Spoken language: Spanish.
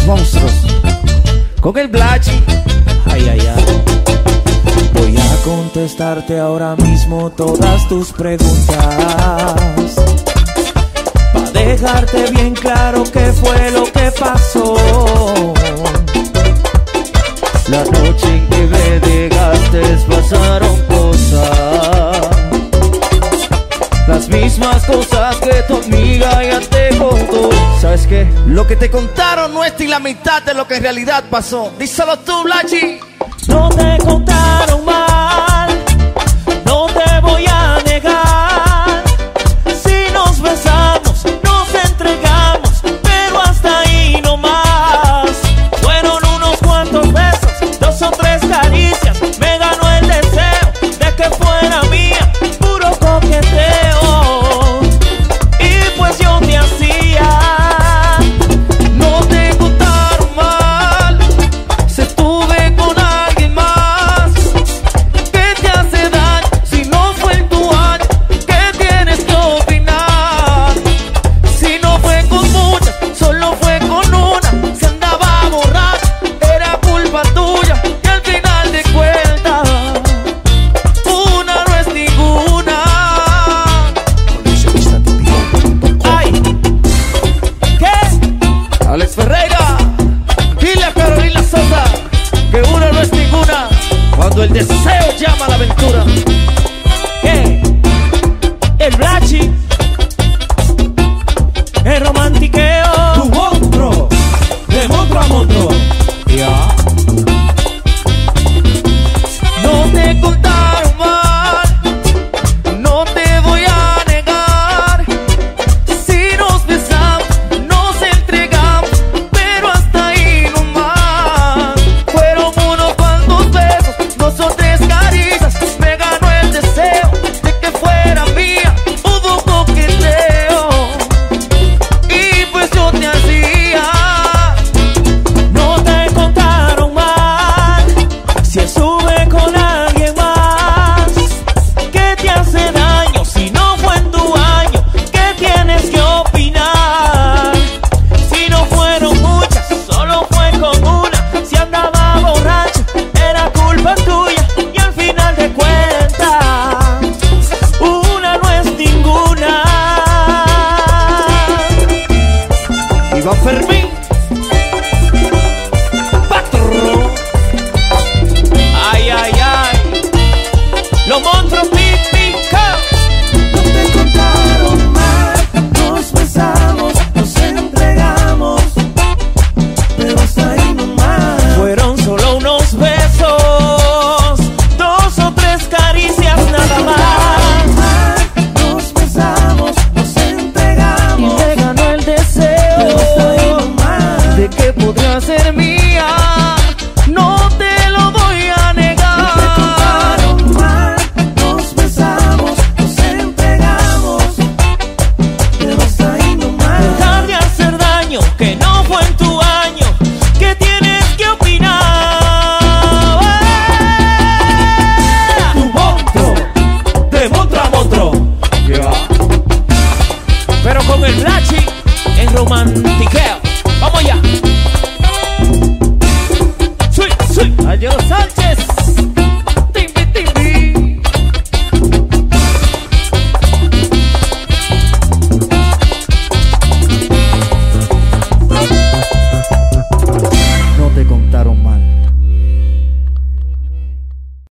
monstruos con el Blachi. Ay, ay, ay. Voy a contestarte ahora mismo todas tus preguntas, para dejarte bien claro qué fue lo que pasó. La noche en que me llegaste pasaron cosas, las mismas cosas que tu amiga ya te contó. ¿Sabes qué? Lo que te contaron no es ni la mitad de lo que en realidad pasó. Díselo tú, Blachi. No te contaron mal, no te voy a negar. Si nos besamos, nos entregamos, pero hasta ahí no más. Fueron unos cuantos besos, 2 o 3 caricias. Me ganó el deseo de que fuera mía, puro coqueteo. Y pues yo te hacía. No te contaron mal, se estuve con alguien más. ¿Qué te hace daño si no fue en tu año? ¿Qué tienes que opinar? Si no fue con muchas, solo fue con una. Se andaba borracha, era culpa tuya. Y al final de cuentas, una no es ninguna. Ay, ¿qué? Alex Ferreira, dile a Carolina Sosa que una no es ninguna cuando el deseo llama a la aventura. ¿Qué? El Blachi, el romantiqueo. Tu monstruo, de monstruo a monstruo. Ya. No te contaron mal, no te voy a negar. Si nos besamos, nos entregamos, pero hasta ahí no más. Fueron unos cuantos besos, 2 o 3 caricias. Me ganó el deseo de que fuera mía, hubo coqueteo. Y pues yo te hacía. No te contaron mal, si estuve con alguien más. ¿Qué te hace daño si no fue en tu año? ¿Qué tienes que opinar? Si no fueron muchas, solo fue con una. Si andaba borracha, era culpa tuya. Y al final de cuentas, una no es ninguna. Iván Fermín.